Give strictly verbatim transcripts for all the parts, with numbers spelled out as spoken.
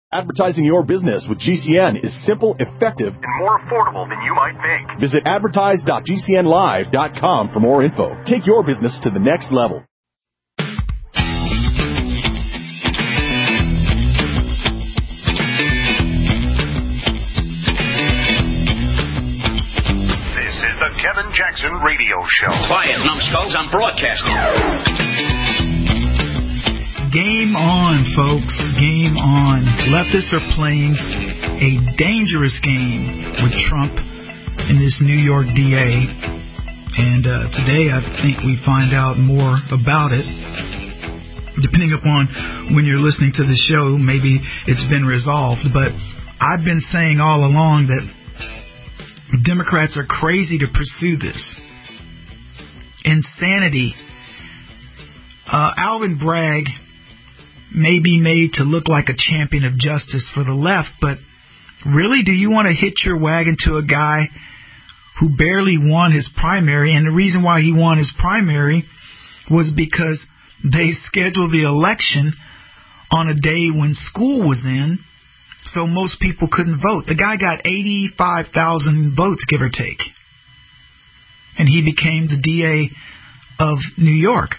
Advertising your business with G C N is simple, effective, and more affordable than you might think. Visit advertise dot g c n live dot com for more info. Take your business to the next level. This is the Kevin Jackson Radio Show. Quiet, numbskulls, I'm broadcasting. Game on, folks. Game on. Leftists are playing a dangerous game with Trump and this New York D A. And uh, today I think we find out more about it. Depending upon when you're listening to the show, maybe it's been resolved. But I've been saying all along that Democrats are crazy to pursue this. Insanity. Uh, Alvin Bragg may be made to look like a champion of justice for the left, but really, do you want to hitch your wagon to a guy who barely won his primary? And the reason why he won his primary was because they scheduled the election on a day when school was in, so most people couldn't vote. The guy got eighty-five thousand votes, give or take, and he became the D A of New York.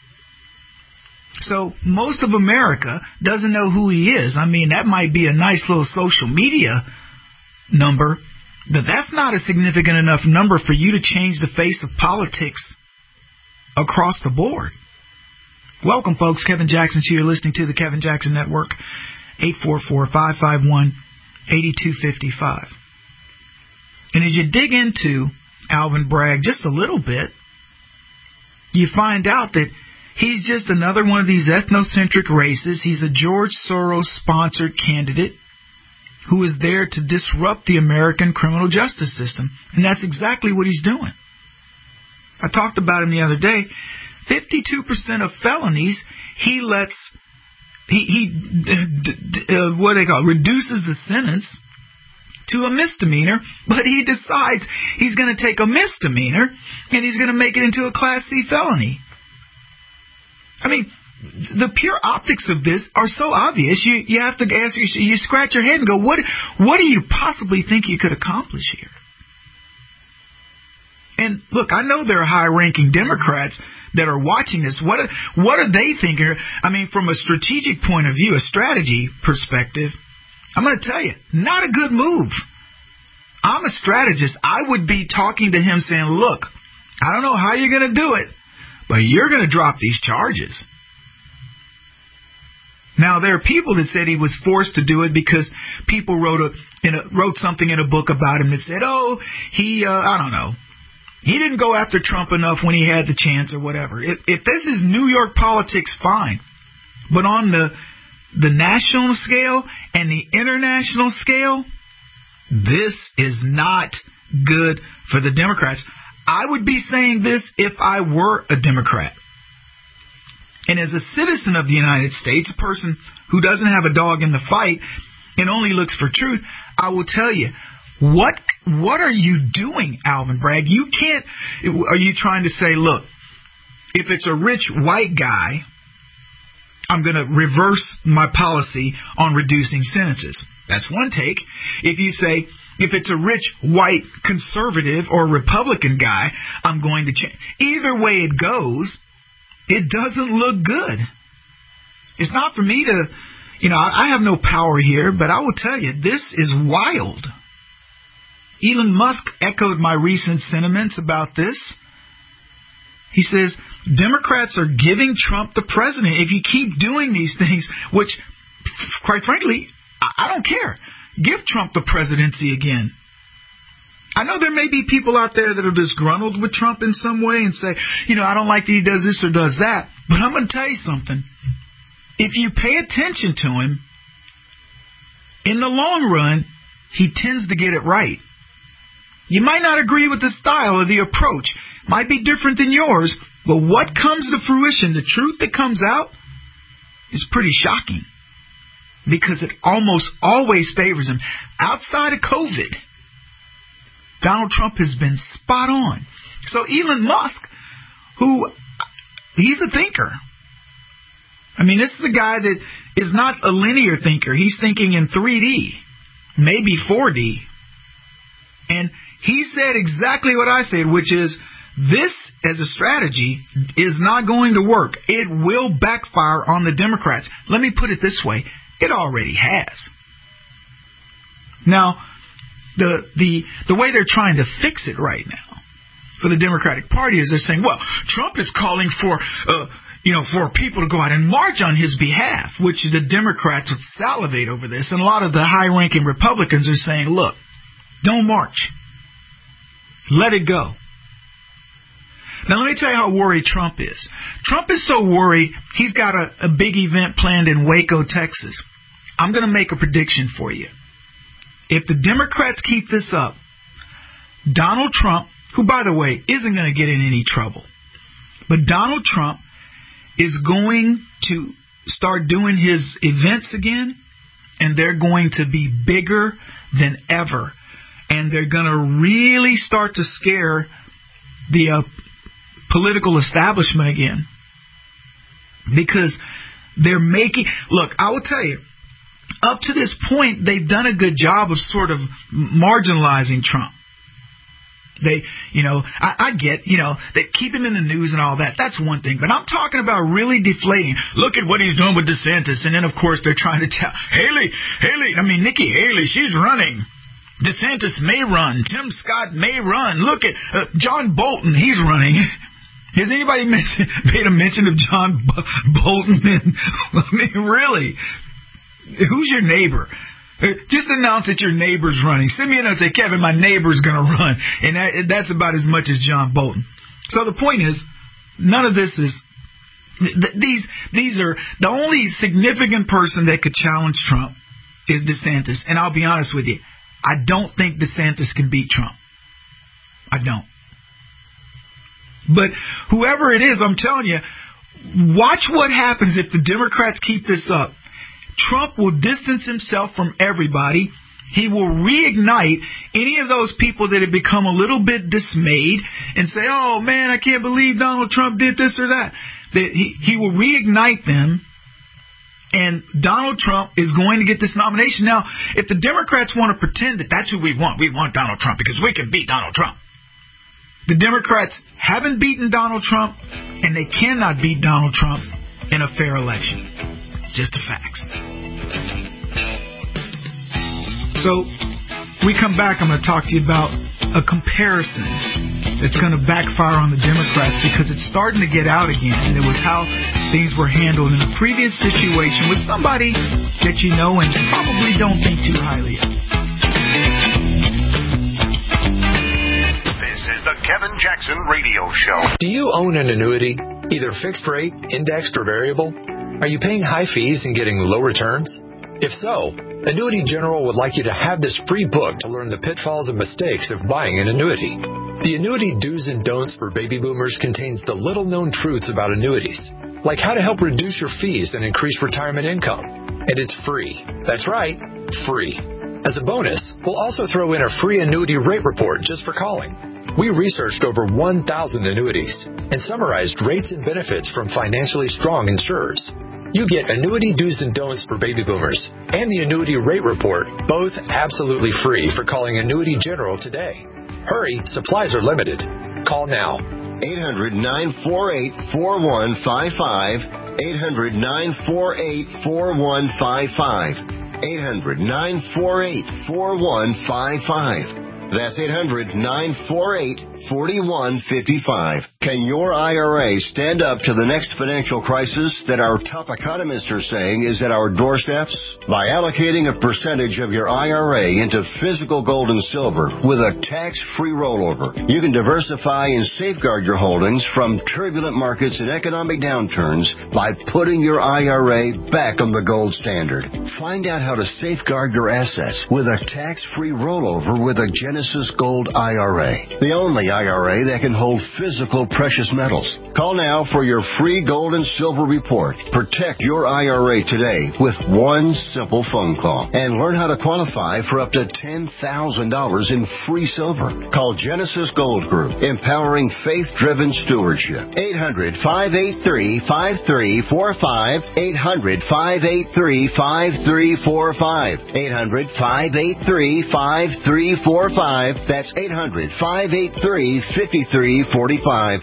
So most of America doesn't know who he is. I mean, that might be a nice little social media number, but that's not a significant enough number for you to change the face of politics across the board. Welcome, folks. Kevin Jackson here. You're listening to the Kevin Jackson Network, eight four four, five five one, eight two five five. And as you dig into Alvin Bragg just a little bit, you find out that he's just another one of these ethnocentric races. He's a George Soros-sponsored candidate who is there to disrupt the American criminal justice system. And that's exactly what he's doing. I talked about him the other day. fifty-two percent of felonies, he lets, he, he d- d- uh, what do they call it, reduces the sentence to a misdemeanor, but he decides he's going to take a misdemeanor and he's going to make it into a Class C felony. I mean, the pure optics of this are so obvious. You you have to ask, you, you scratch your head and go, what what do you possibly think you could accomplish here? And look, I know there are high-ranking Democrats that are watching this. What what are they thinking? I mean, from a strategic point of view, a strategy perspective, I'm going to tell you, not a good move. I'm a strategist. I would be talking to him saying, look, I don't know how you're going to do it, but you're going to drop these charges. Now, there are people that said he was forced to do it because people wrote a, in a wrote something in a book about him that said, oh, he, uh, I don't know, he didn't go after Trump enough when he had the chance or whatever. If, if this is New York politics, fine. But on the the national scale and the international scale, this is not good for the Democrats. I would be saying this if I were a Democrat. And as a citizen of the United States, a person who doesn't have a dog in the fight and only looks for truth, I will tell you, what what are you doing, Alvin Bragg? You can't, are you trying to say, look, if it's a rich white guy, I'm going to reverse my policy on reducing sentences. That's one take. If you say, if it's a rich, white, conservative, or Republican guy, I'm going to change. Either way it goes, it doesn't look good. It's not for me to, you know, I have no power here, but I will tell you, this is wild. Elon Musk echoed my recent sentiments about this. He says, Democrats are giving Trump the president. If you keep doing these things, which, quite frankly, I don't care. Give Trump the presidency again. I know there may be people out there that are disgruntled with Trump in some way and say, you know, I don't like that he does this or does that. But I'm going to tell you something. If you pay attention to him, in the long run, he tends to get it right. You might not agree with the style or the approach. Might be different than yours. But what comes to fruition, the truth that comes out, is pretty shocking. Because it almost always favors him. Outside of COVID, Donald Trump has been spot on. So Elon Musk, who, he's a thinker. I mean, this is a guy that is not a linear thinker. He's thinking in three D, maybe four D. And he said exactly what I said, which is this as a strategy is not going to work. It will backfire on the Democrats. Let me put it this way. It already has. Now, the the the way they're trying to fix it right now for the Democratic Party is they're saying, well, Trump is calling for uh, you know, for people to go out and march on his behalf, which the Democrats would salivate over this. And a lot of the high-ranking Republicans are saying, look, don't march. Let it go. Now, let me tell you how worried Trump is. Trump is so worried, he's got a, a big event planned in Waco, Texas. I'm going to make a prediction for you. If the Democrats keep this up, Donald Trump, who, by the way, isn't going to get in any trouble, but Donald Trump is going to start doing his events again, and they're going to be bigger than ever. And they're going to really start to scare the uh, political establishment again. Because they're making... Look, I will tell you, up to this point, they've done a good job of sort of marginalizing Trump. They, you know, I, I get, you know, they keep him in the news and all that. That's one thing. But I'm talking about really deflating. Look at what he's doing with DeSantis. And then, of course, they're trying to tell Haley, Haley, I mean, Nikki Haley, she's running. DeSantis may run. Tim Scott may run. Look at uh, John Bolton. He's running. Has anybody mentioned, made a mention of John B- Bolton? I mean, really? Who's your neighbor? Just announce that your neighbor's running. Send me a note and say, Kevin, my neighbor's going to run. And that, that's about as much as John Bolton. So the point is, none of this is... Th- these these are... The only significant person that could challenge Trump is DeSantis. And I'll be honest with you, I don't think DeSantis can beat Trump. I don't. But whoever it is, I'm telling you, watch what happens if the Democrats keep this up. Trump will distance himself from everybody. He will reignite any of those people that have become a little bit dismayed and say, oh, man, I can't believe Donald Trump did this or that. That he, he will reignite them, and Donald Trump is going to get this nomination. Now, if the Democrats want to pretend that that's who we want, we want Donald Trump because we can beat Donald Trump. The Democrats haven't beaten Donald Trump, and they cannot beat Donald Trump in a fair election. It's just the facts. So, we come back, I'm going to talk to you about a comparison that's going to backfire on the Democrats because it's starting to get out again. And it was how things were handled in a previous situation with somebody that you know and probably don't think too highly of. This is the Kevin Jackson Radio Show. Do you own an annuity, either fixed rate, indexed, or variable? Are you paying high fees and getting low returns? If so, Annuity General would like you to have this free book to learn the pitfalls and mistakes of buying an annuity. The Annuity Do's and Don'ts for Baby Boomers contains the little-known truths about annuities, like how to help reduce your fees and increase retirement income. And it's free. That's right, free. As a bonus, we'll also throw in a free annuity rate report just for calling. We researched over one thousand annuities and summarized rates and benefits from financially strong insurers. You get Annuity Do's and Don'ts for Baby Boomers and the Annuity Rate Report, both absolutely free for calling Annuity General today. Hurry, supplies are limited. Call now. eight hundred, nine four eight, four one five five. eight hundred, nine four eight, four one five five. eight hundred, nine four eight, four one five five. That's eight hundred, nine four eight, four one five five. Can your I R A stand up to the next financial crisis that our top economists are saying is at our doorsteps? By allocating a percentage of your I R A into physical gold and silver with a tax-free rollover, you can diversify and safeguard your holdings from turbulent markets and economic downturns by putting your I R A back on the gold standard. Find out how to safeguard your assets with a tax-free rollover with a Genesis Gold I R A, the only I R A that can hold physical precious metals. Call now for your free gold and silver report. Protect your I R A today with one simple phone call and learn how to qualify for up to ten thousand dollars in free silver. Call Genesis Gold Group, empowering faith-driven stewardship. eight hundred, five eight three, five three four five. eight hundred, five eight three, five three four five. eight hundred, five eight three, five three four five. That's eight hundred, five eight three, five three four five.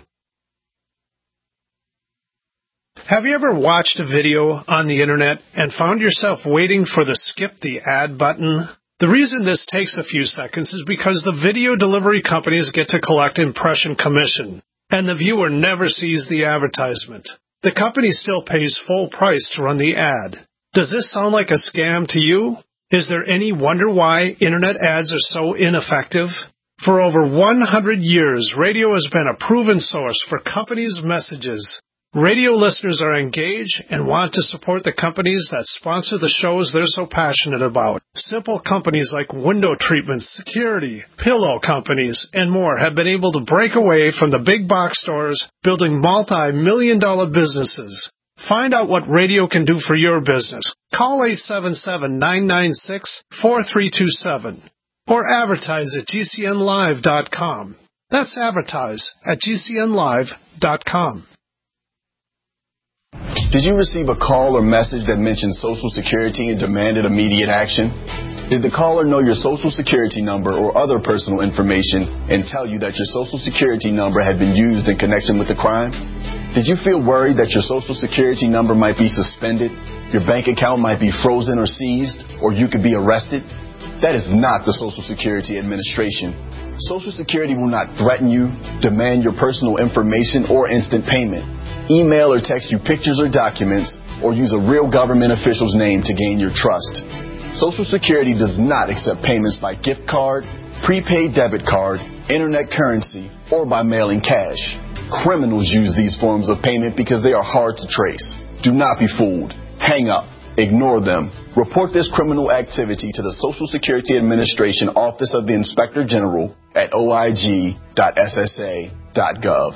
Have you ever watched a video on the internet and found yourself waiting for the skip the ad button? The reason this takes a few seconds is because the video delivery companies get to collect impression commission, and the viewer never sees the advertisement. The company still pays full price to run the ad. Does this sound like a scam to you? Is there any wonder why internet ads are so ineffective? For over one hundred years, radio has been a proven source for companies' messages. Radio listeners are engaged and want to support the companies that sponsor the shows they're so passionate about. Simple companies like window treatments, security, pillow companies, and more have been able to break away from the big box stores, building multi-million dollar businesses. Find out what radio can do for your business. Call eight seven seven, nine nine six, four three two seven or advertise at G C N live dot com. That's advertise at G C N live dot com. Did you receive a call or message that mentioned Social Security and demanded immediate action? Did the caller know your Social Security number or other personal information and tell you that your Social Security number had been used in connection with the crime? Did you feel worried that your Social Security number might be suspended, your bank account might be frozen or seized, or you could be arrested? That is not the Social Security Administration. Social Security will not threaten you, demand your personal information, or instant payment, email or text you pictures or documents, or use a real government official's name to gain your trust. Social Security does not accept payments by gift card, prepaid debit card, internet currency, or by mailing cash. Criminals use these forms of payment because they are hard to trace. Do not be fooled. Hang up. Ignore them. Report this criminal activity to the Social Security Administration Office of the Inspector General at O I G dot S S A dot gov.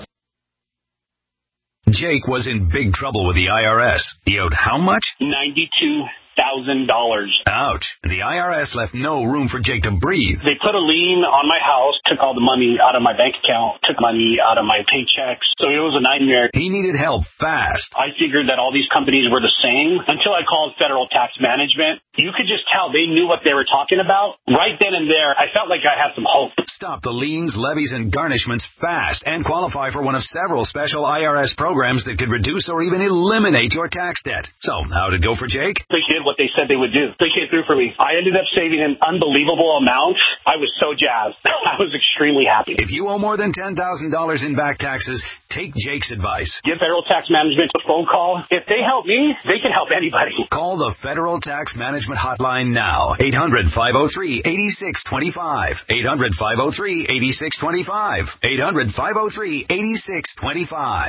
Jake was in big trouble with the I R S. He owed how much? ninety-two thousand dollars. Ouch. The I R S left no room for Jake to breathe. They put a lien on my house, took all the money out of my bank account, took money out of my paychecks. So it was a nightmare. He needed help fast. I figured that all these companies were the same until I called Federal Tax Management. You could just tell they knew what they were talking about. Right then and there, I felt like I had some hope. Stop the liens, levies, and garnishments fast and qualify for one of several special I R S programs that could reduce or even eliminate your tax debt. So, how'd it go for Jake? They did what they said they would do. They came through for me. I ended up saving an unbelievable amount. I was so jazzed. I was extremely happy. If you owe more than ten thousand dollars in back taxes, take Jake's advice. Give Federal Tax Management a phone call. If they help me, they can help anybody. Call the Federal Tax Management Hotline now. eight hundred, five oh three, eight six two five. eight hundred, five oh three, eight six two five. eight hundred, five oh three, eight six two five.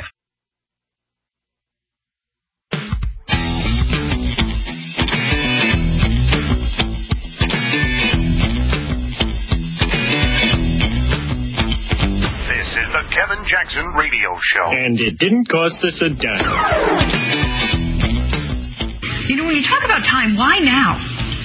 The Kevin Jackson Radio Show. And it didn't cost us a dime. You know, when you talk about time, why now?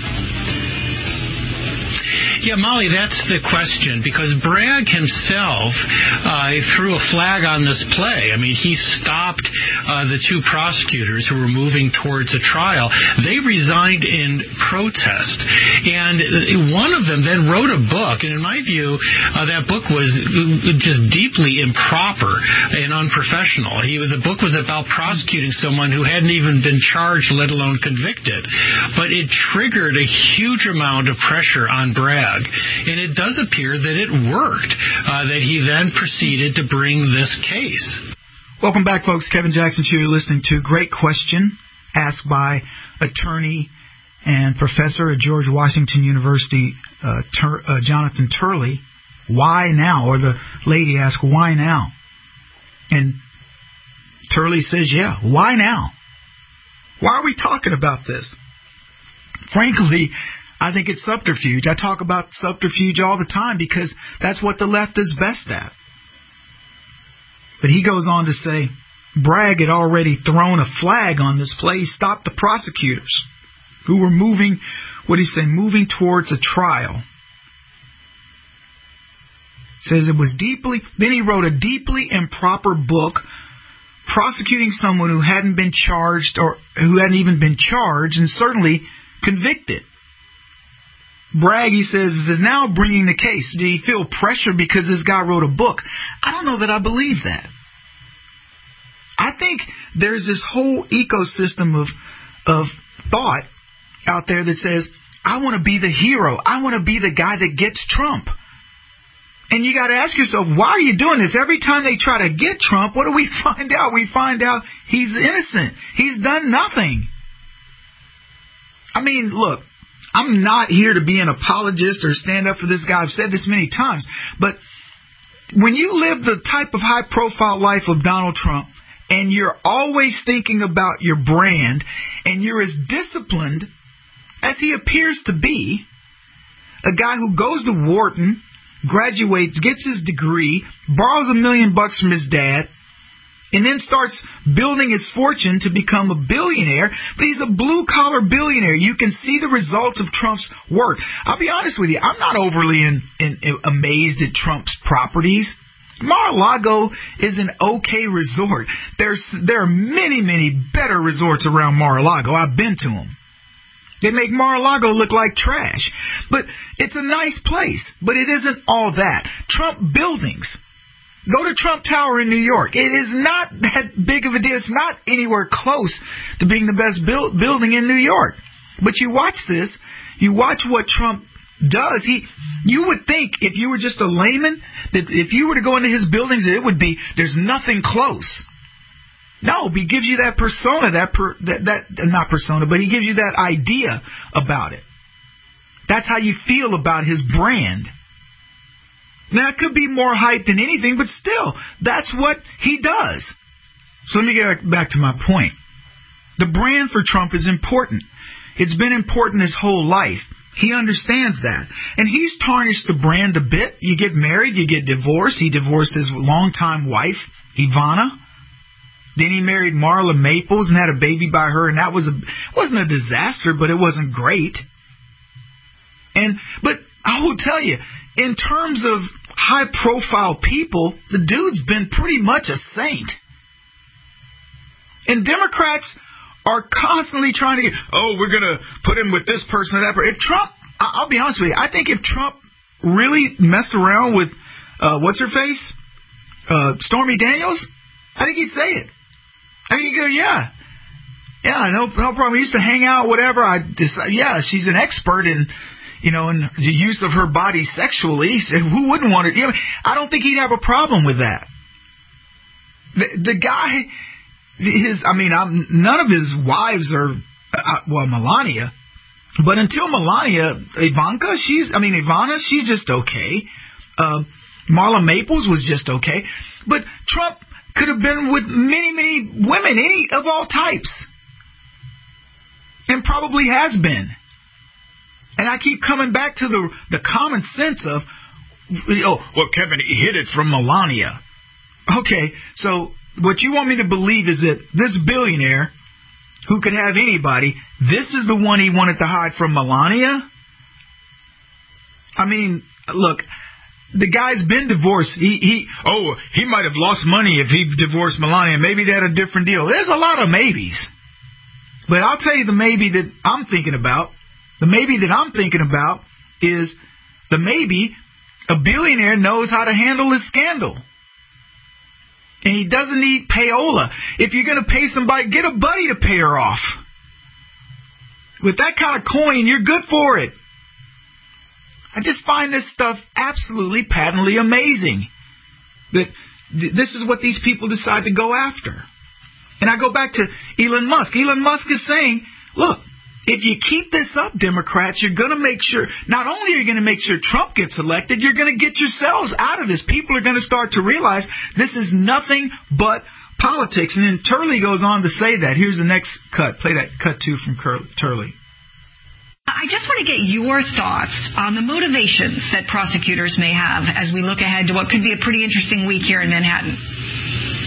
Yeah, Molly, that's the question, because Bragg himself uh, threw a flag on this play. I mean, he stopped uh, the two prosecutors who were moving towards a trial. They resigned in protest. And one of them then wrote a book, and in my view, uh, that book was just deeply improper and unprofessional. He, the book was about prosecuting someone who hadn't even been charged, let alone convicted. But it triggered a huge amount of pressure on Bragg. And it does appear that it worked, uh, that he then proceeded to bring this case. Welcome back, folks. Kevin Jackson Show. You're listening to Great Question, asked by attorney and professor at George Washington University, uh, Tur- uh, Jonathan Turley. Why now? Or the lady asked, why now? And Turley says, yeah, why now? Why are we talking about this? Frankly, I think it's subterfuge. I talk about subterfuge all the time because that's what the left is best at. But he goes on to say Bragg had already thrown a flag on this play. He stopped the prosecutors who were moving, what did he say, moving towards a trial. Says it was deeply, then he wrote a deeply improper book prosecuting someone who hadn't been charged or who hadn't even been charged and certainly convicted. Bragg, he says, is now bringing the case. Did he feel pressure because this guy wrote a book? I don't know that I believe that. I think there's this whole ecosystem of of thought out there that says, I want to be the hero. I want to be the guy that gets Trump. And you got to ask yourself, why are you doing this? Every time they try to get Trump, what do we find out? We find out he's innocent. He's done nothing. I mean, look, I'm not here to be an apologist or stand up for this guy. I've said this many times. But when you live the type of high-profile life of Donald Trump, and you're always thinking about your brand, and you're as disciplined as he appears to be, a guy who goes to Wharton, graduates, gets his degree, borrows a million bucks from his dad, and then starts building his fortune to become a billionaire. But he's a blue-collar billionaire. You can see the results of Trump's work. I'll be honest with you, I'm not overly in, in, in, amazed at Trump's properties. Mar-a-Lago is an okay resort. There's There are many, many better resorts around Mar-a-Lago. I've been to them. They make Mar-a-Lago look like trash. But it's a nice place. But it isn't all that. Trump buildings. Go to Trump Tower in New York. It is not that big of a deal. It's not anywhere close to being the best build, building in New York. But you watch this. You watch what Trump does. He, you would think, if you were just a layman, that if you were to go into his buildings, it would be, there's nothing close. No, he gives you that persona, that, per, that, that not persona, but he gives you that idea about it. That's how you feel about his brand. Now, it could be more hype than anything, but still, that's what he does. So let me get back to my point. The brand for Trump is important. It's been important his whole life. He understands that. And he's tarnished the brand a bit. You get married, you get divorced. He divorced his longtime wife, Ivana. Then he married Marla Maples and had a baby by her, and that was a wasn't a disaster, but it wasn't great. And but I will tell you, in terms of high-profile people, the dude's been pretty much a saint. And Democrats are constantly trying to get, oh, we're going to put him with this person or that person. If Trump, I'll be honest with you, I think if Trump really messed around with, uh, what's her face? Uh, Stormy Daniels, I think he'd say it. I think he'd go, yeah. Yeah, no, no problem. He used to hang out, whatever. I just, yeah, she's an expert in, you know, in the use of her body sexually. So who wouldn't want it? You know, I don't think he'd have a problem with that. The, the guy, his, I mean, I'm, none of his wives are, uh, well, Melania. But until Melania, Ivanka, she's, I mean, Ivana, she's just okay. Uh, Marla Maples was just okay. But Trump could have been with many, many women, any of all types. And probably has been. And I keep coming back to the the common sense of, oh, well, Kevin, he hid it from Melania. Okay, so what you want me to believe is that this billionaire, who could have anybody, this is the one he wanted to hide from Melania? I mean, look, the guy's been divorced. He, he, oh, he might have lost money if he divorced Melania. Maybe they had a different deal. There's a lot of maybes. But I'll tell you the maybe that I'm thinking about. The maybe that I'm thinking about is the maybe a billionaire knows how to handle his scandal. And he doesn't need payola. If you're going to pay somebody, get a buddy to pay her off. With that kind of coin, you're good for it. I just find this stuff absolutely patently amazing. That th- this is what these people decide to go after. And I go back to Elon Musk. Elon Musk is saying, look, if you keep this up, Democrats, you're going to make sure, not only are you going to make sure Trump gets elected, you're going to get yourselves out of this. People are going to start to realize this is nothing but politics. And then Turley goes on to say that. Here's the next cut. Play that cut two from Turley. I just want to get your thoughts on the motivations that prosecutors may have as we look ahead to what could be a pretty interesting week here in Manhattan.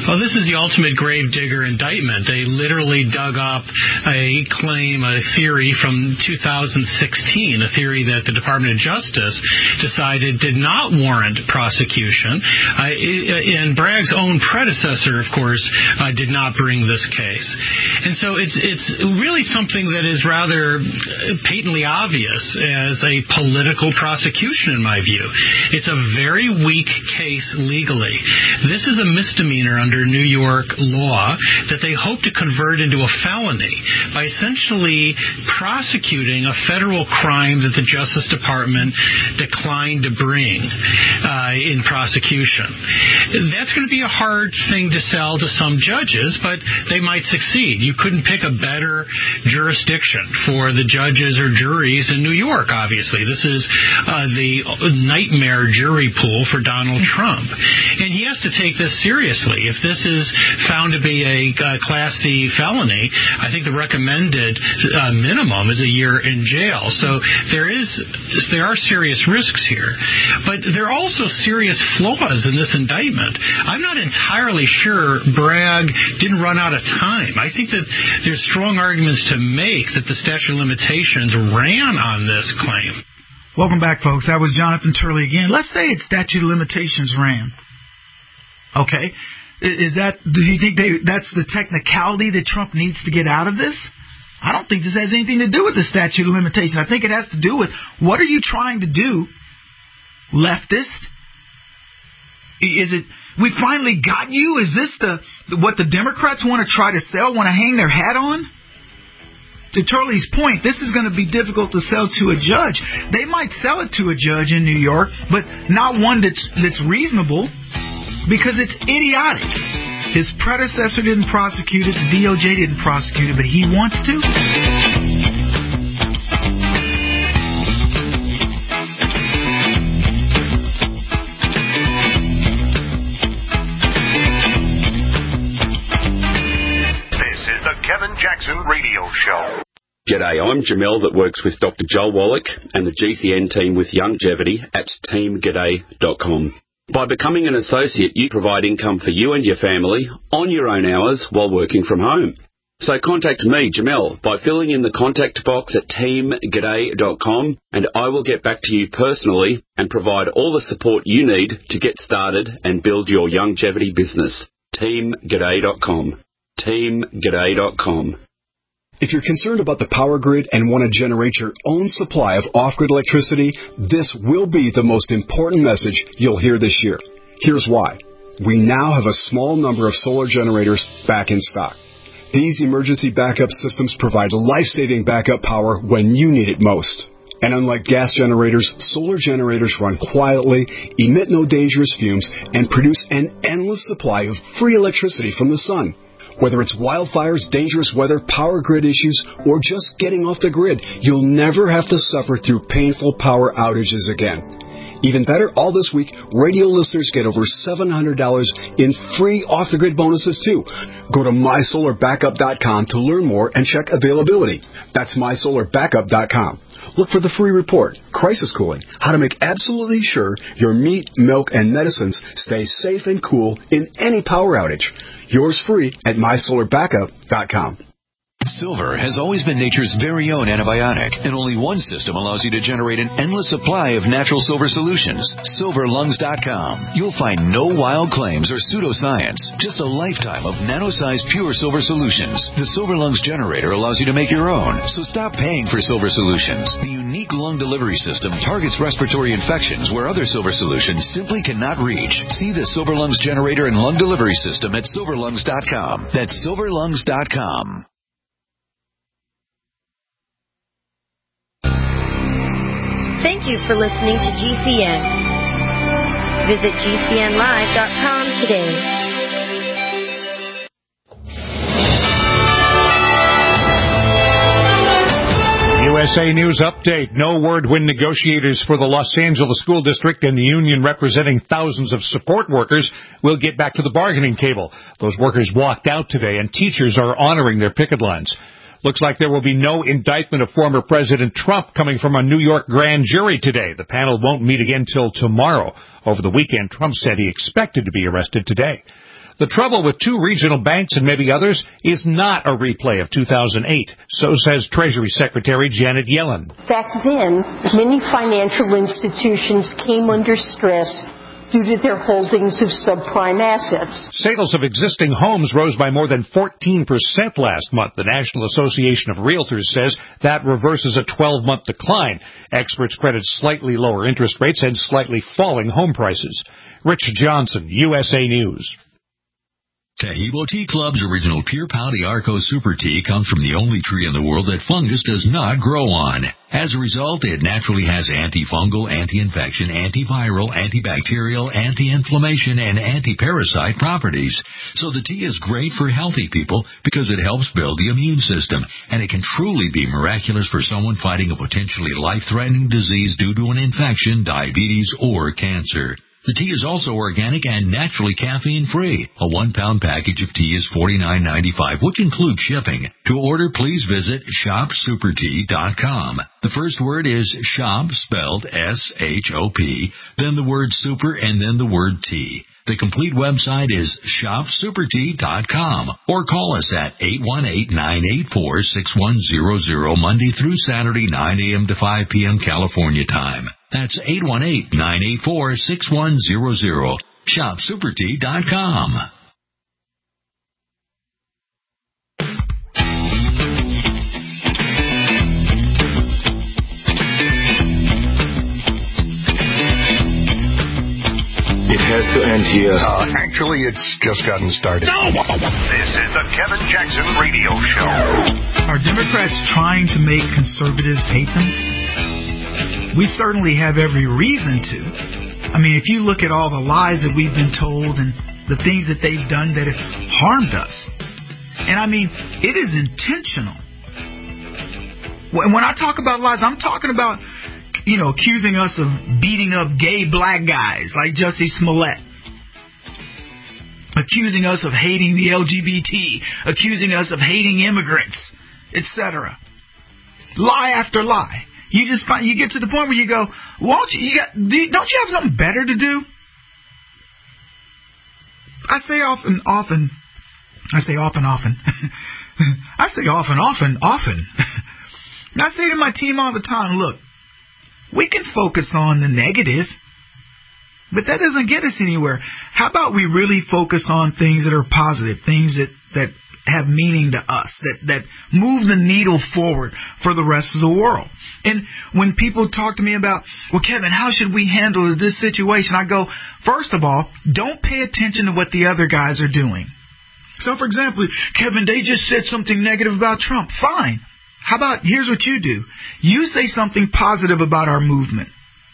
Well, this is the ultimate gravedigger indictment. They literally dug up a claim, a theory from two thousand sixteen, a theory that the Department of Justice decided did not warrant prosecution. Uh, and Bragg's own predecessor, of course, uh, did not bring this case. And so it's it's really something that is rather patently obvious as a political prosecution, in my view. It's a very weak case legally. This is a misdemeanor under New York law that they hope to convert into a felony by essentially prosecuting a federal crime that the Justice Department declined to bring uh, in prosecution. That's going to be a hard thing to sell to some judges, but they might succeed. You couldn't pick a better jurisdiction for the judges or juries in New York, obviously. This is uh, the nightmare jury pool for Donald Trump. And he has to take this seriously. If this is found to be a uh, Class C felony, I think the recommended uh, minimum is a year in jail. So there is there are serious risks here. But there are also serious flaws in this indictment. I'm not entirely sure Bragg didn't run out of time. I think that there's strong arguments to make that the statute of limitations ran on this claim. Welcome back, folks. That was Jonathan Turley again. Let's say it's statute of limitations ran. Okay. Is that, do you think they, that's the technicality that Trump needs to get out of this? I don't think this has anything to do with the statute of limitations. I think it has to do with what are you trying to do, leftist? Is it, we finally got you? Is this the, what the Democrats want to try to sell, want to hang their hat on? To Turley's point, this is going to be difficult to sell to a judge. They might sell it to a judge in New York, but not one that's that's reasonable, because it's idiotic. His predecessor didn't prosecute it, the D O J didn't prosecute it, but he wants to. This is the Kevin Jackson Radio Show. G'day, I'm Jamel that works with Doctor Joel Wallach and the G C N team with Longevity at team g'day dot com. By becoming an associate, you provide income for you and your family on your own hours while working from home. So contact me, Jamel, by filling in the contact box at team g'day dot com, and I will get back to you personally and provide all the support you need to get started and build your longevity business. team g'day dot com. team g'day dot com. If you're concerned about the power grid and want to generate your own supply of off-grid electricity, this will be the most important message you'll hear this year. Here's why. We now have a small number of solar generators back in stock. These emergency backup systems provide life-saving backup power when you need it most. And unlike gas generators, solar generators run quietly, emit no dangerous fumes, and produce an endless supply of free electricity from the sun. Whether it's wildfires, dangerous weather, power grid issues, or just getting off the grid, you'll never have to suffer through painful power outages again. Even better, all this week, radio listeners get over seven hundred dollars in free off-the-grid bonuses, too. Go to my solar backup dot com to learn more and check availability. That's my solar backup dot com. Look for the free report, Crisis Cooling, how to make absolutely sure your meat, milk, and medicines stay safe and cool in any power outage. Yours free at my solar backup dot com. Silver has always been nature's very own antibiotic, and only one system allows you to generate an endless supply of natural silver solutions. silver lungs dot com. You'll find no wild claims or pseudoscience, just a lifetime of nano-sized pure silver solutions. The Silver Lungs generator allows you to make your own, so stop paying for silver solutions. The unique lung delivery system targets respiratory infections where other silver solutions simply cannot reach. See the Silver Lungs generator and lung delivery system at silver lungs dot com. That's silver lungs dot com. Thank you for listening to G C N. Visit G C N live dot com today. U S A News Update. No word when negotiators for the Los Angeles School District and the union representing thousands of support workers will get back to the bargaining table. Those workers walked out today, and teachers are honoring their picket lines. Looks like there will be no indictment of former President Trump coming from a New York grand jury today. The panel won't meet again till tomorrow. Over the weekend, Trump said he expected to be arrested today. The trouble with two regional banks and maybe others is not a replay of two thousand eight, so says Treasury Secretary Janet Yellen. Back then, many financial institutions came under stress due to their holdings of subprime assets. Sales of existing homes rose by more than fourteen percent last month. The National Association of Realtors says that reverses a twelve-month decline. Experts credit slightly lower interest rates and slightly falling home prices. Rich Johnson, U S A News. Tahibo Tea Club's original Pure Pau Arco Super Tea comes from the only tree in the world that fungus does not grow on. As a result, it naturally has antifungal, anti-infection, antiviral, antibacterial, anti-inflammation, and anti-parasite properties. So the tea is great for healthy people because it helps build the immune system, and it can truly be miraculous for someone fighting a potentially life-threatening disease due to an infection, diabetes, or cancer. The tea is also organic and naturally caffeine-free. A one-pound package of tea is forty-nine ninety-five, which includes shipping. To order, please visit shop super tea dot com. The first word is shop, spelled S H O P, then the word super, and then the word tea. The complete website is shop super tea dot com, or call us at eight one eight, nine eight four, six one zero zero Monday through Saturday, nine a.m. to five p.m. California time. That's eight one eight, nine eight four, six one zero zero. shop super tea dot com. It has to end here. Uh, actually, it's just gotten started. No! This is the Kevin Jackson Radio Show. Are Democrats trying to make conservatives hate them? We certainly have every reason to. I mean, if you look at all the lies that we've been told and the things that they've done that have harmed us. And I mean, it is intentional. When I talk about lies, I'm talking about, you know, accusing us of beating up gay black guys like Jussie Smollett. Accusing us of hating the L G B T. Accusing us of hating immigrants, et cetera. Lie after lie. You just find, you get to the point where you go, won't you, you got, do you, don't you have something better to do? I say often, often, I say often, often. I say often, often, often. I say to my team all the time, look, we can focus on the negative, but that doesn't get us anywhere. How about we really focus on things that are positive, things that, that have meaning to us, that, that move the needle forward for the rest of the world. And when people talk to me about, well, Kevin, how should we handle this situation? I go, first of all, don't pay attention to what the other guys are doing. So, for example, Kevin, they just said something negative about Trump. Fine. How about, here's what you do. You say something positive about our movement.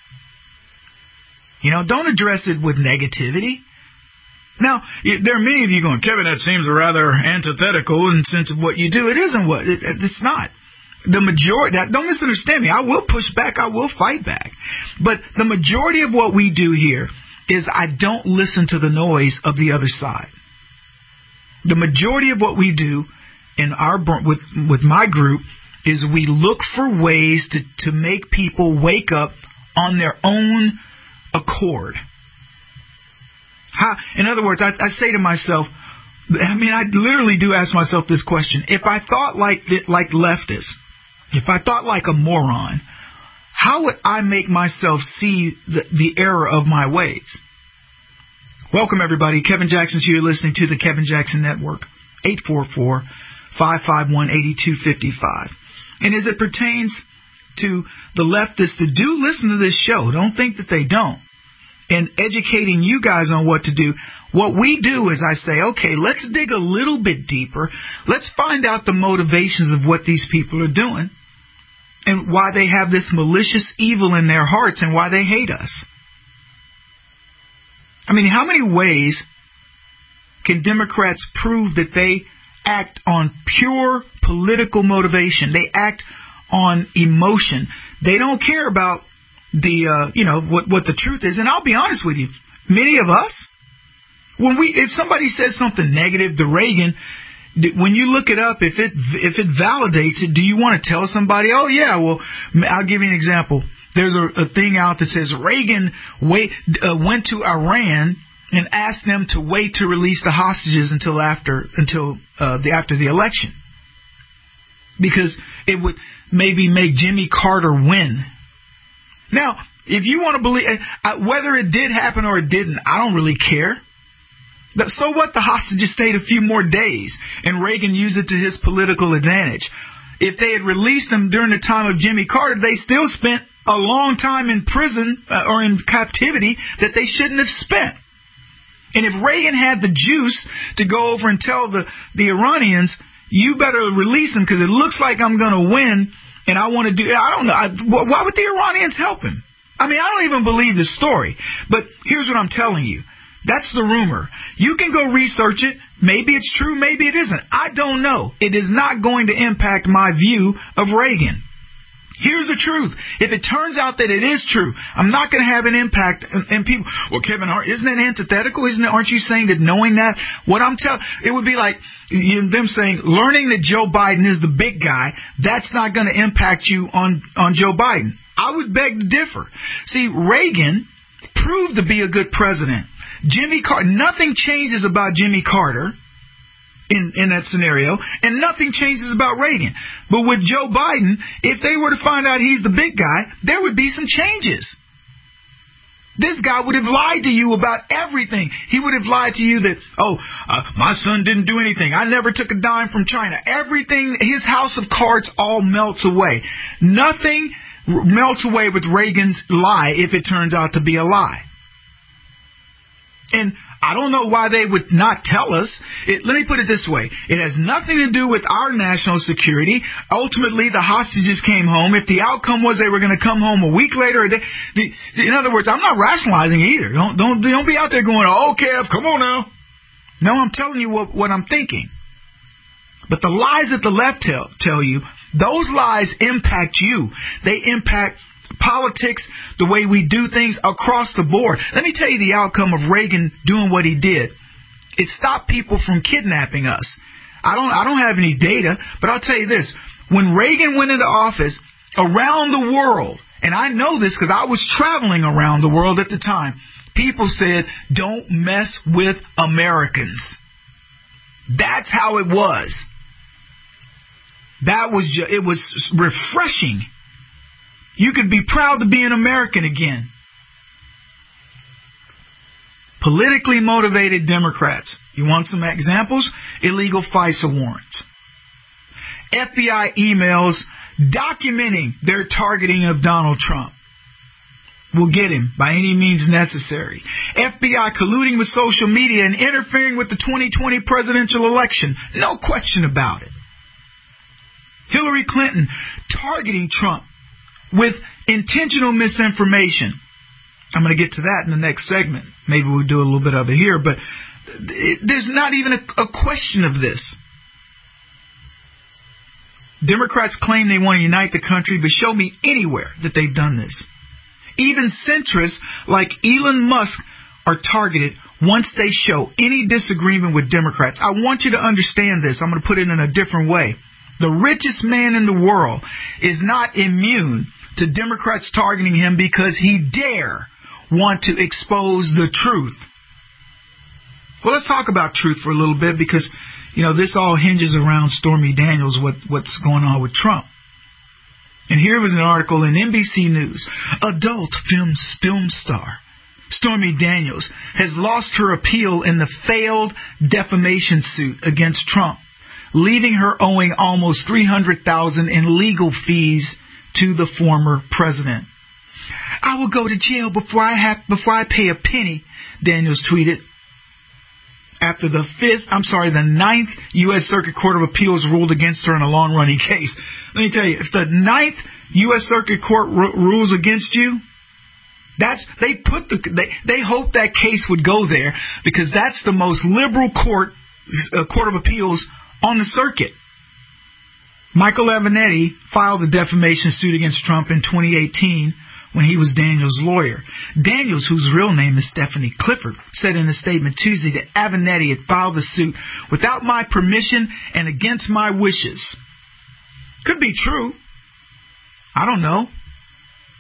You know, don't address it with negativity. Now, there are many of you going, Kevin, that seems rather antithetical in the sense of what you do. It isn't what, it, it's not. The majority, don't misunderstand me. I will push back. I will fight back. But the majority of what we do here is I don't listen to the noise of the other side. The majority of what we do in our with with my group is we look for ways to, to make people wake up on their own accord. How, in other words, I, I say to myself, I mean, I literally do ask myself this question. If I thought like like leftists, if I thought like a moron, how would I make myself see the, the error of my ways? Welcome, everybody. Kevin Jackson's here listening to the Kevin Jackson Network, eight four four, five five one, eight two five five. And as it pertains to the leftists that do listen to this show, don't think that they don't, and educating you guys on what to do, what we do is I say, okay, let's dig a little bit deeper. Let's find out the motivations of what these people are doing and why they have this malicious evil in their hearts and why they hate us. I mean, how many ways can Democrats prove that they act on pure political motivation? They act on emotion. They don't care about the, uh, you know, what, what the truth is. And I'll be honest with you, many of us, when we, if somebody says something negative to Reagan, when you look it up, if it, if it validates it, do you want to tell somebody, oh yeah, well, I'll give you an example. There's a, a thing out that says Reagan wait, uh, went to Iran and asked them to wait to release the hostages until after until uh, the after the election, because it would maybe make Jimmy Carter win. Now, if you want to believe uh, whether it did happen or it didn't, I don't really care. So what? The hostages stayed a few more days, and Reagan used it to his political advantage. If they had released them during the time of Jimmy Carter, they still spent a long time in prison uh, or in captivity that they shouldn't have spent. And if Reagan had the juice to go over and tell the, the Iranians, you better release them because it looks like I'm going to win, and I want to do, I don't know, I, why would the Iranians help him? I mean, I don't even believe the story. But here's what I'm telling you. That's the rumor. You can go research it. Maybe it's true, maybe it isn't. I don't know. It is not going to impact my view of Reagan. Here's the truth. If it turns out that it is true, I'm not going to have an impact. And people, well, Kevin, isn't that antithetical? Isn't it? Aren't you saying that knowing that? What I'm telling, it would be like you know, them saying, learning that Joe Biden is the big guy, that's not going to impact you on, on Joe Biden. I would beg to differ. See, Reagan proved to be a good president. Jimmy Carter, nothing changes about Jimmy Carter in, in that scenario, and nothing changes about Reagan. But with Joe Biden, if they were to find out he's the big guy, there would be some changes. This guy would have lied to you about everything. He would have lied to you that, oh, uh, my son didn't do anything. I never took a dime from China. Everything, his house of cards all melts away. Nothing melts away with Reagan's lie if it turns out to be a lie. And I don't know why they would not tell us. It, let me put it this way. It has nothing to do with our national security. Ultimately, the hostages came home. If the outcome was they were going to come home a week later, they, the, in other words, I'm not rationalizing either. Don't, don't, don't be out there going, oh, Kev, come on now. No, I'm telling you what, what I'm thinking. But the lies that the left tell, tell you, those lies impact you. They impact politics, the way we do things across the board. Let me tell you the outcome of Reagan doing what he did. It stopped people from kidnapping us. I don't I don't have any data, but I'll tell you this. When Reagan went into office, around the world, and I know this because I was traveling around the world at the time, people said, don't mess with Americans. That's how it was. That was ju- it was refreshing. You could be proud to be an American again. Politically motivated Democrats. You want some examples? Illegal FISA warrants. F B I emails documenting their targeting of Donald Trump. We'll get him by any means necessary. F B I colluding with social media and interfering with the twenty twenty presidential election. No question about it. Hillary Clinton targeting Trump with intentional misinformation. I'm going to get to that in the next segment. Maybe we'll do a little bit of it here, but it, there's not even a, a question of this. Democrats claim they want to unite the country, but show me anywhere that they've done this. Even centrists like Elon Musk are targeted once they show any disagreement with Democrats. I want you to understand this. I'm going to put it in a different way. The richest man in the world is not immune to Democrats targeting him because he dare want to expose the truth. Well, let's talk about truth for a little bit because, you know, this all hinges around Stormy Daniels, what, what's going on with Trump. And here was an article in N B C News. Adult film, film star Stormy Daniels has lost her appeal in the failed defamation suit against Trump, leaving her owing almost three hundred thousand dollars in legal fees to the former president. I will go to jail before I have before I pay a penny, Daniels tweeted. After the fifth, I'm sorry, the ninth U S Circuit Court of Appeals ruled against her in a long-running case. Let me tell you, if the ninth U S Circuit Court r- rules against you, that's they put the they they hope that case would go there because that's the most liberal court uh, Court of Appeals on the circuit. Michael Avenatti filed a defamation suit against Trump in twenty eighteen when he was Daniels' lawyer. Daniels, whose real name is Stephanie Clifford, said in a statement Tuesday that Avenatti had filed the suit without my permission and against my wishes. Could be true. I don't know.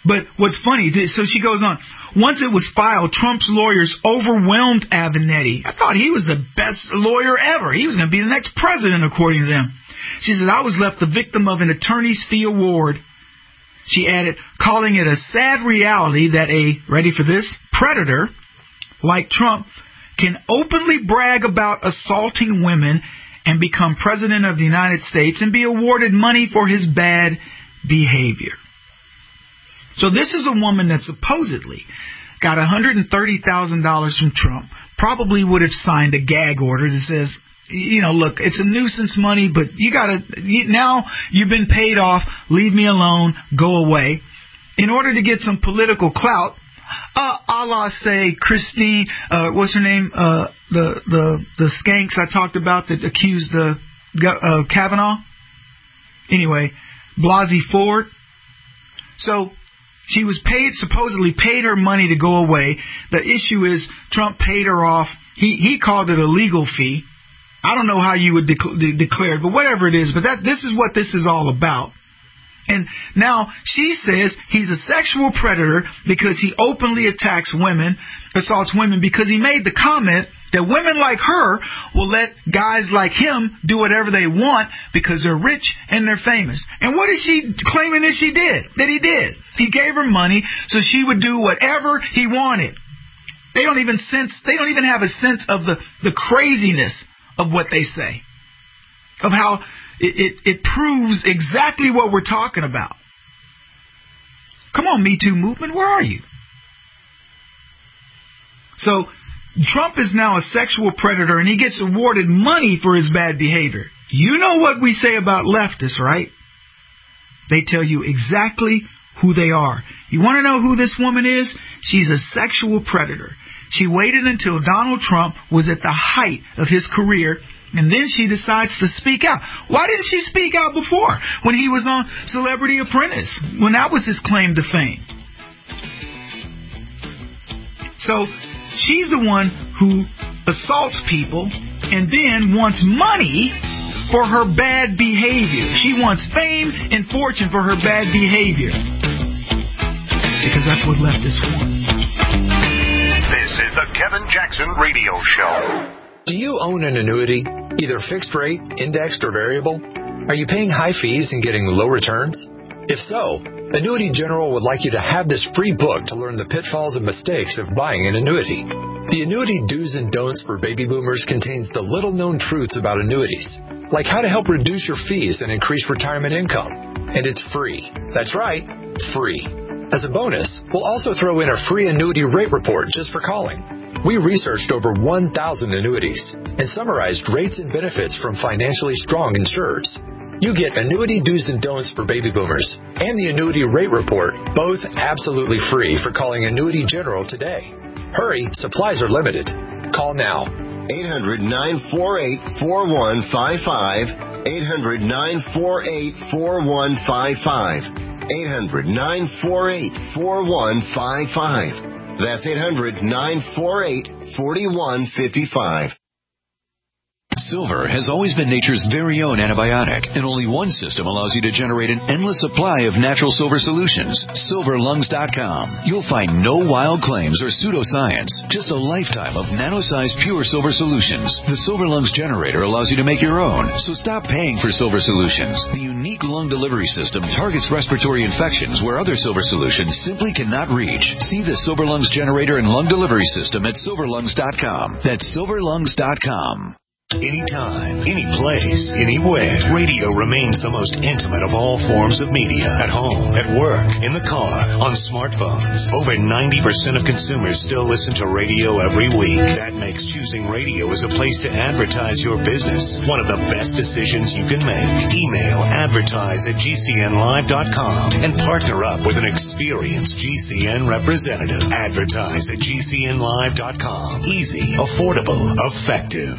But what's funny, so she goes on, once it was filed, Trump's lawyers overwhelmed Avenatti. I thought he was the best lawyer ever. He was going to be the next president, according to them. She says, I was left the victim of an attorney's fee award. She added, calling it a sad reality that a, ready for this, predator like Trump can openly brag about assaulting women and become president of the United States and be awarded money for his bad behavior. So this is a woman that supposedly got one hundred thirty thousand dollars from Trump, probably would have signed a gag order that says, you know, look, it's a nuisance money, but you got to, now you've been paid off, leave me alone, go away. In order to get some political clout, uh, a la, say, Christine, uh, what's her name, uh, the, the, the skanks I talked about that accused the, uh, Kavanaugh? Anyway, Blasey Ford. So, she was paid, supposedly paid her money to go away. The issue is Trump paid her off. He he called it a legal fee. I don't know how you would de- de- declare it, but whatever it is. But that this is what this is all about. And now she says he's a sexual predator because he openly attacks women, assaults women, because he made the comment that women like her will let guys like him do whatever they want because they're rich and they're famous. And what is she claiming that she did? That he did. He gave her money so she would do whatever he wanted. They don't even sense, they don't even have a sense of the, the craziness of what they say. Of how it, it, it proves exactly what we're talking about. Come on, Me Too movement, where are you? So, Trump is now a sexual predator, and he gets awarded money for his bad behavior. You know what we say about leftists, right? They tell you exactly who they are. You want to know who this woman is? She's a sexual predator. She waited until Donald Trump was at the height of his career, and then she decides to speak out. Why didn't she speak out before, when he was on Celebrity Apprentice, when that was his claim to fame? So, she's the one who assaults people and then wants money for her bad behavior. She wants fame and fortune for her bad behavior. Because that's what leftists want. This is the Kevin Jackson Radio Show. Do you own an annuity, either fixed rate, indexed, or variable? Are you paying high fees and getting low returns? If so, Annuity General would like you to have this free book to learn the pitfalls and mistakes of buying an annuity. The Annuity Do's and Don'ts for Baby Boomers contains the little-known truths about annuities, like how to help reduce your fees and increase retirement income. And it's free. That's right, free. As a bonus, we'll also throw in a free annuity rate report just for calling. We researched over one thousand annuities and summarized rates and benefits from financially strong insurers. You get Annuity Do's and Don'ts for Baby Boomers and the Annuity Rate Report, both absolutely free for calling Annuity General today. Hurry, supplies are limited. Call now. eight hundred, nine four eight, four one five five. eight hundred, nine four eight, four one five five. eight hundred, nine four eight, four one five five. That's eight hundred, nine four eight, four one five five. Silver has always been nature's very own antibiotic, and only one system allows you to generate an endless supply of natural silver solutions. silver lungs dot com. You'll find no wild claims or pseudoscience, just a lifetime of nano-sized pure silver solutions. The Silver Lungs generator allows you to make your own, so stop paying for silver solutions. The unique lung delivery system targets respiratory infections where other silver solutions simply cannot reach. See the Silver Lungs generator and lung delivery system at silver lungs dot com. That's silver lungs dot com. Anytime, any place, anywhere. Radio remains the most intimate of all forms of media. At home, at work, in the car, on smartphones. Over ninety percent of consumers still listen to radio every week. That makes choosing radio as a place to advertise your business one of the best decisions you can make. Email advertise at G C N live dot com and partner up with an experienced G C N representative. Advertise at G C N live dot com. Easy, affordable, effective.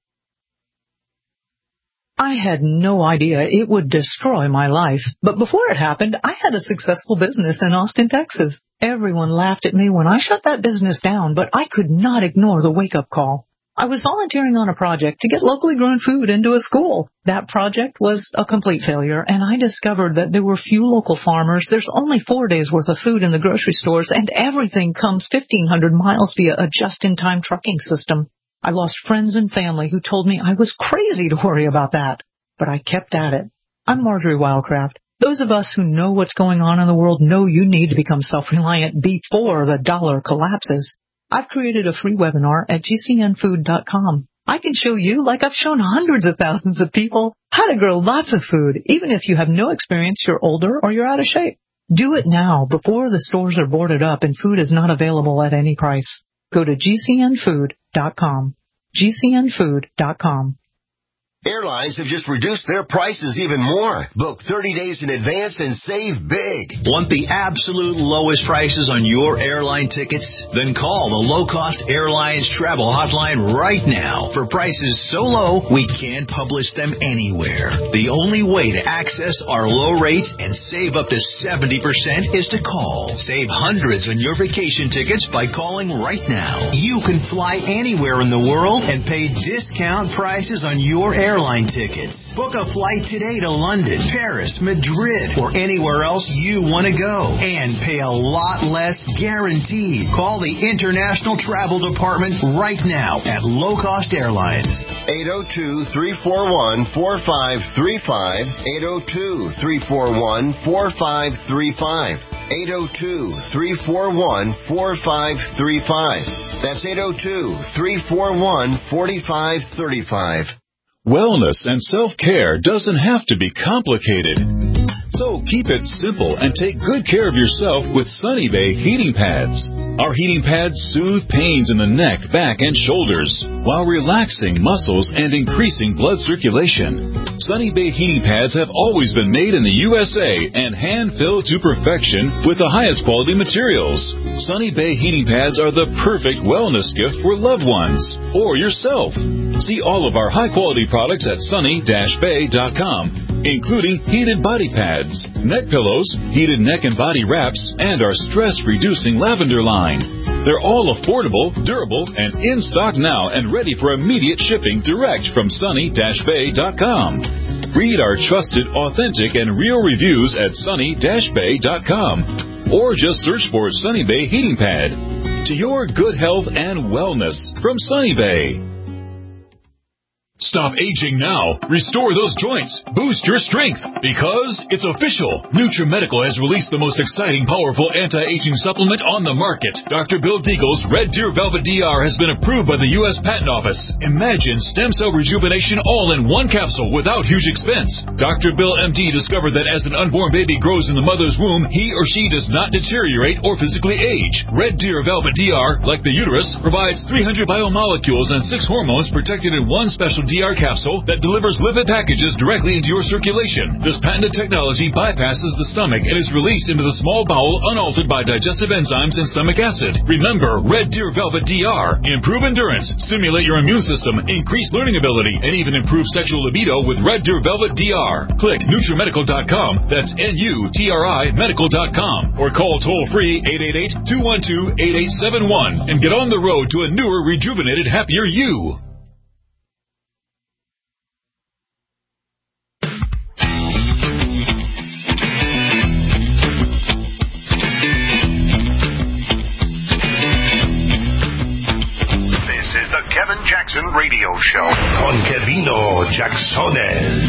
I had no idea it would destroy my life. But before it happened, I had a successful business in Austin, Texas. Everyone laughed at me when I shut that business down, but I could not ignore the wake-up call. I was volunteering on a project to get locally grown food into a school. That project was a complete failure, and I discovered that there were few local farmers. There's only four days' worth of food in the grocery stores, and everything comes fifteen hundred miles via a just-in-time trucking system. I lost friends and family who told me I was crazy to worry about that, but I kept at it. I'm Marjorie Wildcraft. Those of us who know what's going on in the world know you need to become self-reliant before the dollar collapses. I've created a free webinar at G C N food dot com. I can show you, like I've shown hundreds of thousands of people, how to grow lots of food, even if you have no experience, you're older, or you're out of shape. Do it now before the stores are boarded up and food is not available at any price. Go to G C N food dot com. G C N food dot com. Airlines have just reduced their prices even more. Book thirty days in advance and save big. Want the absolute lowest prices on your airline tickets? Then call the Low Cost Airlines Travel Hotline right now for prices so low we can't publish them anywhere. The only way to access our low rates and save up to seventy percent is to call. Save hundreds on your vacation tickets by calling right now. You can fly anywhere in the world and pay discount prices on your airline Airline tickets. Book a flight today to London, Paris, Madrid, or anywhere else you want to go. And pay a lot less guaranteed. Call the International Travel Department right now at Low Cost Airlines. eight oh two, three four one, four five three five. eight oh two, three four one, four five three five. eight oh two, three four one, four five three five. That's eight oh two, three four one, four five three five. Wellness and self-care doesn't have to be complicated. So keep it simple and take good care of yourself with Sunny Bay heating pads. Our heating pads soothe pains in the neck, back, and shoulders while relaxing muscles and increasing blood circulation. Sunny Bay heating pads have always been made in the U S A and hand-filled to perfection with the highest quality materials. Sunny Bay heating pads are the perfect wellness gift for loved ones or yourself. See all of our high-quality products at sunny dash bay dot com, including heated body pads, neck pillows, heated neck and body wraps, and our stress-reducing lavender line. They're all affordable, durable, and in stock now and ready for immediate shipping direct from sunny dash bay dot com. Read our trusted, authentic, and real reviews at sunny dash bay dot com or just search for Sunny Bay Heating Pad. To your good health and wellness from Sunny Bay. Stop aging now. Restore those joints. Boost your strength. Because it's official. NutriMedical has released the most exciting, powerful anti-aging supplement on the market. Doctor Bill Deagle's Red Deer Velvet D R has been approved by the U S Patent Office. Imagine stem cell rejuvenation all in one capsule without huge expense. Doctor Bill M D discovered that as an unborn baby grows in the mother's womb, he or she does not deteriorate or physically age. Red Deer Velvet D R, like the uterus, provides three hundred biomolecules and six hormones protected in one special D R capsule that delivers lipid packages directly into your circulation. This patented technology bypasses the stomach and is released into the small bowel unaltered by digestive enzymes and stomach acid. Remember, Red Deer Velvet D R. Improve endurance, stimulate your immune system, increase learning ability, and even improve sexual libido with Red Deer Velvet D R. Click NutriMedical dot com, that's N U T R I medical dot com, or call toll-free eight eight eight, two one two, eight eight seven one and get on the road to a newer, rejuvenated, happier you. Kevin Jackson Radio Show on Kevino Jacksones.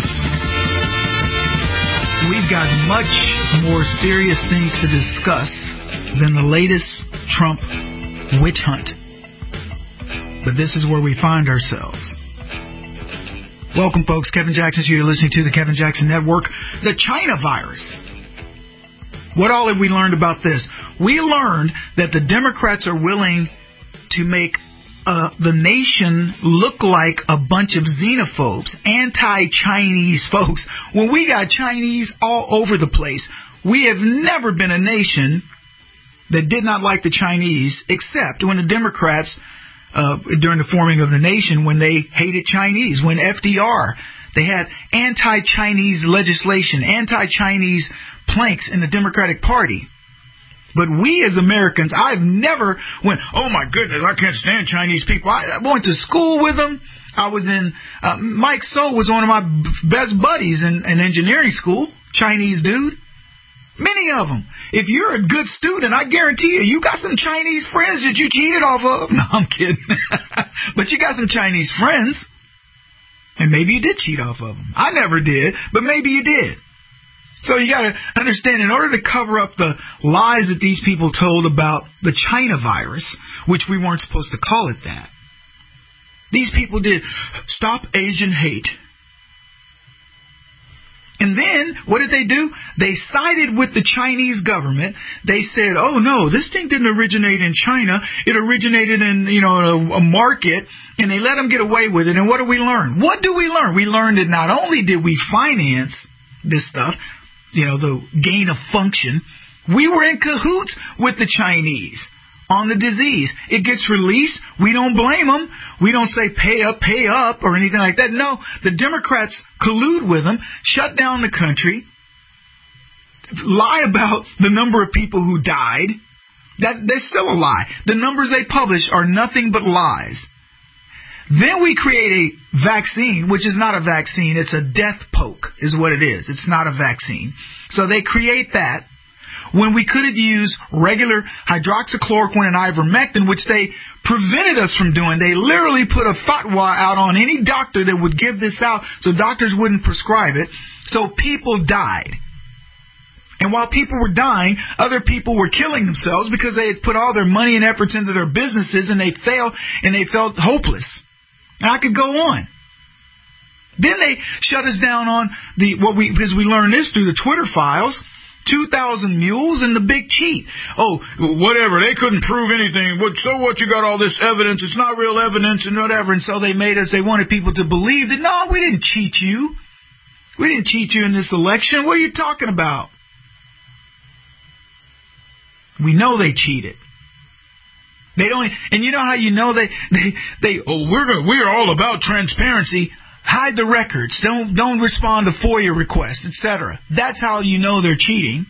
We've got much more serious things to discuss than the latest Trump witch hunt. But this is where we find ourselves. Welcome, folks. Kevin Jackson here. You're listening to the Kevin Jackson Network. The China virus. What all have we learned about this? We learned that the Democrats are willing to make Uh, the nation look like a bunch of xenophobes, anti-Chinese folks. When we got Chinese all over the place, we have never been a nation that did not like the Chinese, except when the Democrats, uh, during the forming of the nation, when they hated Chinese, when F D R, they had anti-Chinese legislation, anti-Chinese planks in the Democratic Party. But we as Americans, I've never went, oh my goodness, I can't stand Chinese people. I, I went to school with them. I was in, uh, Mike So was one of my b- best buddies in, in engineering school, Chinese dude. Many of them. If you're a good student, I guarantee you, you got some Chinese friends that you cheated off of. No, I'm kidding. But you got some Chinese friends. And maybe you did cheat off of them. I never did, but maybe you did. So you got to understand, in order to cover up the lies that these people told about the China virus, which we weren't supposed to call it that, these people did Stop Asian Hate. And then, what did they do? They sided with the Chinese government. They said, oh, no, this thing didn't originate in China. It originated in, you know, a, a market, and they let them get away with it. And what do we learn? What do we learn? We learned that not only did we finance this stuff, you know, the gain of function, we were in cahoots with the Chinese on the disease. It gets released. We don't blame them. We don't say pay up, pay up, or anything like that. No, the Democrats collude with them, shut down the country, lie about the number of people who died. That That's still a lie. The numbers they publish are nothing but lies. Then we create a vaccine, which is not a vaccine. It's a death poke is what it is. It's not a vaccine. So they create that when we could have used regular hydroxychloroquine and ivermectin, which they prevented us from doing. They literally put a fatwa out on any doctor that would give this out so doctors wouldn't prescribe it. So people died. And while people were dying, other people were killing themselves because they had put all their money and efforts into their businesses, and they failed and they felt hopeless. And I could go on. Then they shut us down on the what we because we learned this through the Twitter files. two thousand mules and the big cheat. Oh, whatever. They couldn't prove anything. So what? You got all this evidence. It's not real evidence and whatever. And so they made us, they wanted people to believe that, no, we didn't cheat you. We didn't cheat you in this election. What are you talking about? We know they cheated. They don't, and you know how you know they, they, they oh, we're gonna, we're all about transparency. Hide the records. Don't don't respond to FOIA requests, et cetera. That's how you know they're cheating.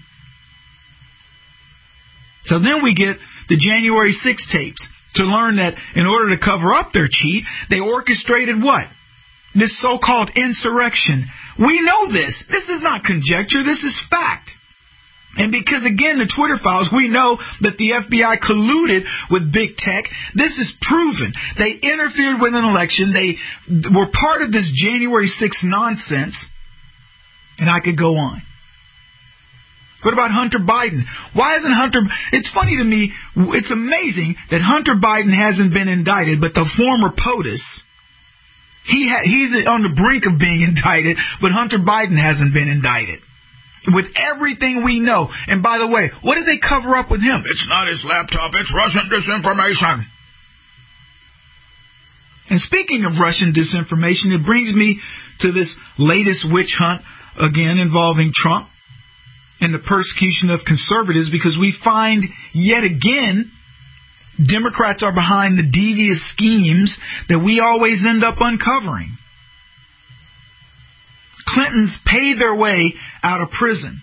So then we get the January sixth tapes to learn that in order to cover up their cheat, they orchestrated what? This so-called insurrection. We know this. This is not conjecture. This is fact. And because, again, the Twitter files, we know that the F B I colluded with big tech. This is proven. They interfered with an election. They were part of this January sixth nonsense. And I could go on. What about Hunter Biden? Why isn't Hunter... It's funny to me, it's amazing that Hunter Biden hasn't been indicted, but the former POTUS, he ha- he's on the brink of being indicted, but Hunter Biden hasn't been indicted. With everything we know. And by the way, what did they cover up with him? It's not his laptop, it's Russian disinformation. And speaking of Russian disinformation, it brings me to this latest witch hunt, again, involving Trump and the persecution of conservatives, because we find yet again Democrats are behind the devious schemes that we always end up uncovering. Clintons paid their way out of prison.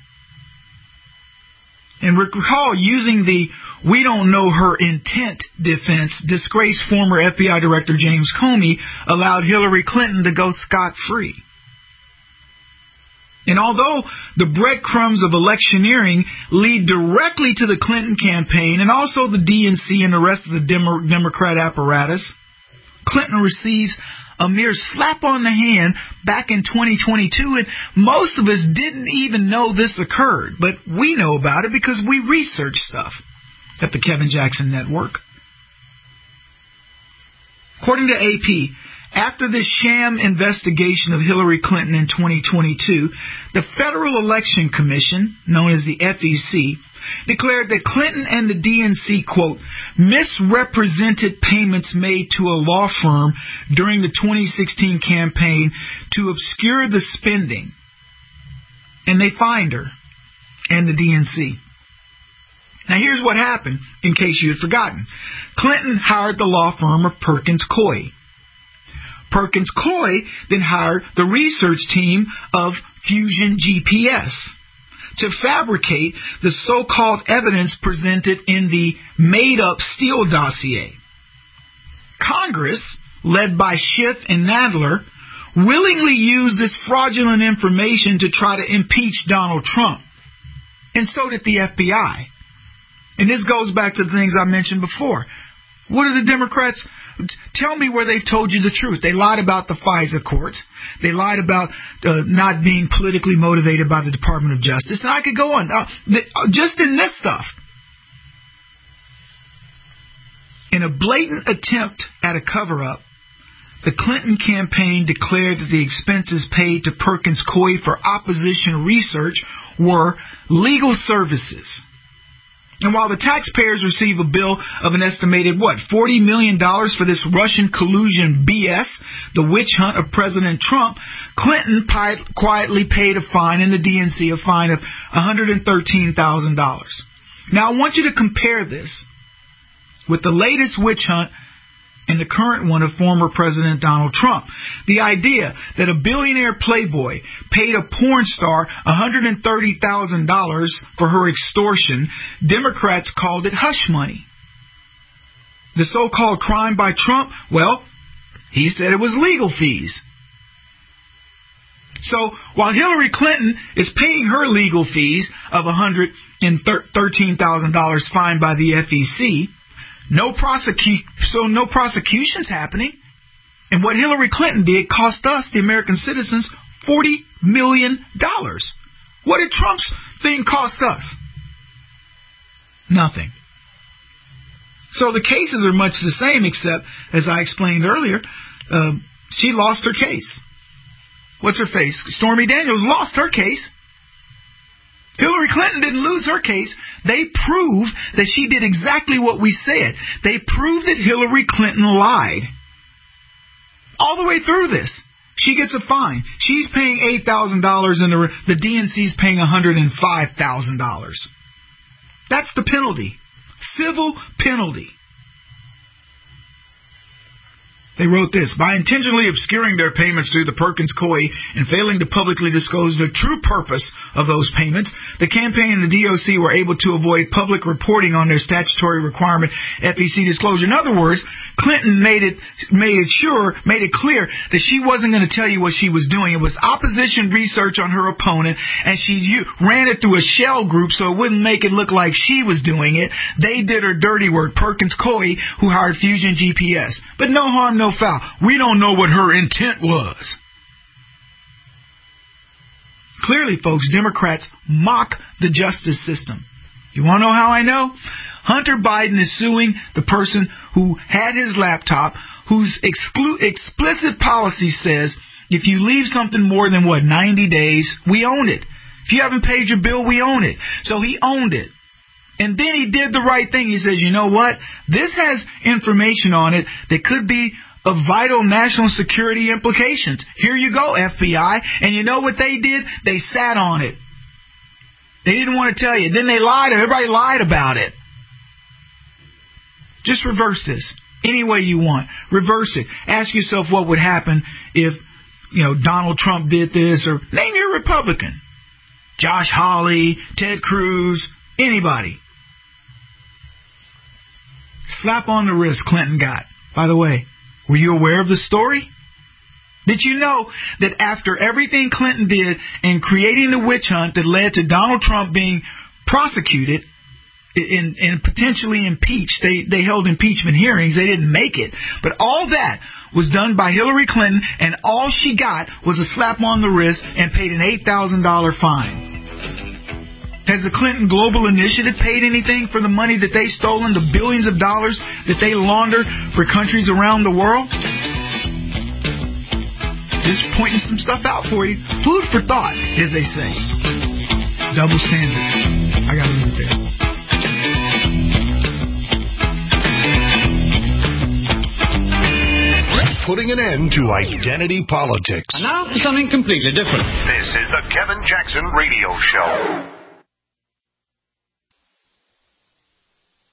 And recall, using the we don't know her intent defense, disgraced former F B I Director James Comey allowed Hillary Clinton to go scot-free. And although the breadcrumbs of electioneering lead directly to the Clinton campaign and also the D N C and the rest of the Demo- Democrat apparatus, Clinton receives a mere slap on the hand back in twenty twenty-two, and most of us didn't even know this occurred. But we know about it because we research stuff at the Kevin Jackson Network. According to A P, after this sham investigation of Hillary Clinton in twenty twenty-two, the Federal Election Commission, known as the F E C, declared that Clinton and the D N C, quote, misrepresented payments made to a law firm during the twenty sixteen campaign to obscure the spending. And they fined her and the D N C. Now here's what happened, in case you had forgotten. Clinton hired the law firm of Perkins Coie. Perkins Coie then hired the research team of Fusion G P S to fabricate the so-called evidence presented in the made-up Steele dossier. Congress, led by Schiff and Nadler, willingly used this fraudulent information to try to impeach Donald Trump. And so did the F B I. And this goes back to the things I mentioned before. What are the Democrats? Tell me where they've told you the truth. They lied about the FISA courts. They lied about uh, not being politically motivated by the Department of Justice. And I could go on. Uh, the, uh, just in this stuff. In a blatant attempt at a cover-up, the Clinton campaign declared that the expenses paid to Perkins Coie for opposition research were legal services. And while the taxpayers receive a bill of an estimated, what, forty million dollars for this Russian collusion B S, the witch hunt of President Trump, Clinton pi- quietly paid a fine in the D N C, a fine of one hundred thirteen thousand dollars. Now I want you to compare this with the latest witch hunt and the current one of former President Donald Trump. The idea that a billionaire playboy paid a porn star one hundred thirty thousand dollars for her extortion, Democrats called it hush money. The so-called crime by Trump, well, he said it was legal fees. So while Hillary Clinton is paying her legal fees of one hundred thirteen thousand dollars fine by the F E C, No prosecu- so no prosecution's happening. And what Hillary Clinton did cost us, the American citizens, forty million dollars. What did Trump's thing cost us? Nothing. So the cases are much the same, except, as I explained earlier, uh, she lost her case. What's her face? Stormy Daniels lost her case. Hillary Clinton didn't lose her case. They proved that she did exactly what we said. They proved that Hillary Clinton lied. All the way through this. She gets a fine. She's paying eight thousand dollars and the, the D N C's paying one hundred five thousand dollars. That's the penalty. Civil penalty. They wrote this: by intentionally obscuring their payments through the Perkins Coie and failing to publicly disclose the true purpose of those payments, the campaign and the D O C were able to avoid public reporting on their statutory requirement F E C disclosure. In other words, Clinton made it made it sure, made it clear that she wasn't going to tell you what she was doing. It was opposition research on her opponent, and she ran it through a shell group so it wouldn't make it look like she was doing it. They did her dirty work. Perkins Coie, who hired Fusion G P S. But no harm, no foul. We don't know what her intent was. Clearly, folks, Democrats mock the justice system. You want to know how I know? Hunter Biden is suing the person who had his laptop, whose exclu- explicit policy says, if you leave something more than, what, ninety days, we own it. If you haven't paid your bill, we own it. So he owned it. And then he did the right thing. He says, you know what? This has information on it that could be of vital national security implications. Here you go, F B I. And you know what they did? They sat on it. They didn't want to tell you. Then they lied. Everybody lied about it. Just reverse this any way you want. Reverse it. Ask yourself what would happen if, you know, Donald Trump did this, or name your Republican. Josh Hawley, Ted Cruz, anybody. Slap on the wrist Clinton got. By the way, were you aware of the story? Did you know that after everything Clinton did in creating the witch hunt that led to Donald Trump being prosecuted and, and potentially impeached, they, they held impeachment hearings, they didn't make it, but all that was done by Hillary Clinton, and all she got was a slap on the wrist and paid an eight thousand dollars fine. Has the Clinton Global Initiative paid anything for the money that they've stolen, the billions of dollars that they launder for countries around the world? Just pointing some stuff out for you. Food for thought, as they say. Double standard. I gotta leave it there. Putting an end to identity politics. And now for something completely different. This is the Kevin Jackson Radio Show.